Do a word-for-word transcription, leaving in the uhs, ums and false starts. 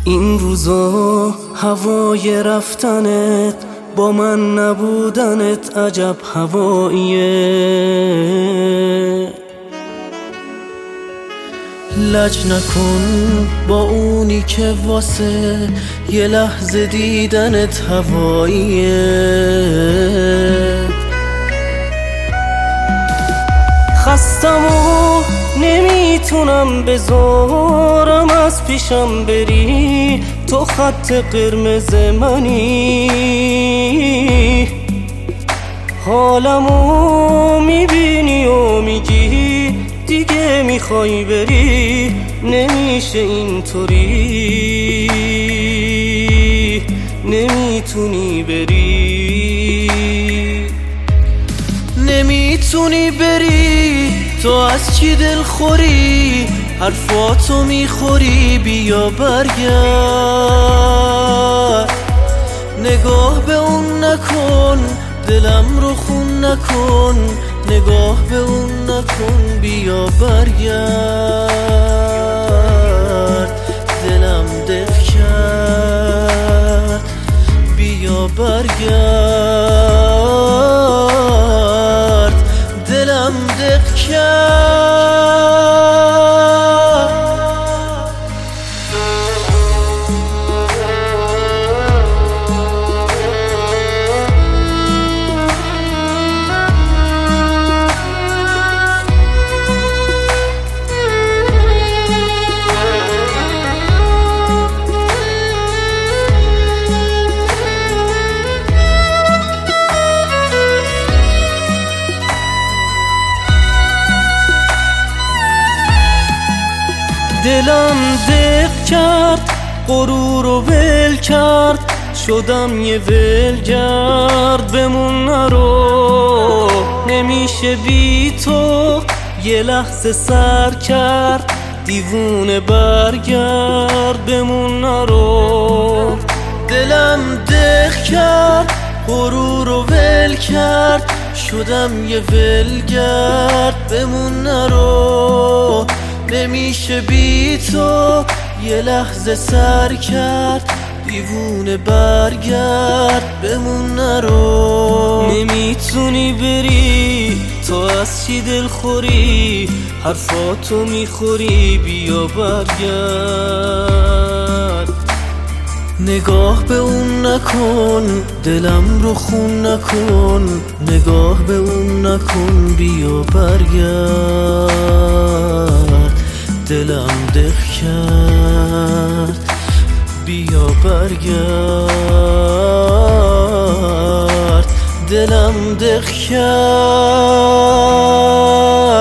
این روزا هوای رفتنت با من نبودنت عجب هواییه. لج نکن با اونی که واسه یه لحظه دیدنت هواییه. خستم و نمیتونم بذارم از پیشم بری، تو خط قرمز منی. حالمو میبینی و میگی دیگه میخوای بری، نمیشه اینطوری، نمیتونی بری، نمیتونی بری. تو از چی دلخوری؟ حرفاتو میخوری، بیا برگرد. نگاه به اون نکن، دلم رو خون نکن. نگاه به اون نکن، بیا برگرد. دلم دق کرد، بیا برگرد. دلم دق کرد. دلم دق کرد، غرور رو ول کرد، شدم یه ولگرد. بمون نرو، نمیشه بی تو یه لحظه سر کرد. دیوونه برگرد، بمون نرو. دلم دق کرد، غرور رو ول کرد، شدم یه ولگرد. بمون نرو، نمیشه بی تو یه لحظه سر کرد. دیوونه برگرد، بمون نرو. نمیتونی بری، تو از چی دلخوری؟ حرفاتو میخوری، بیا برگرد. نگاه به اون نکن، دلم رو خون نکن. نگاه به اون نکن، بیا برگرد. دلم دق کرد، بیا برگرد. دلم دق کرد.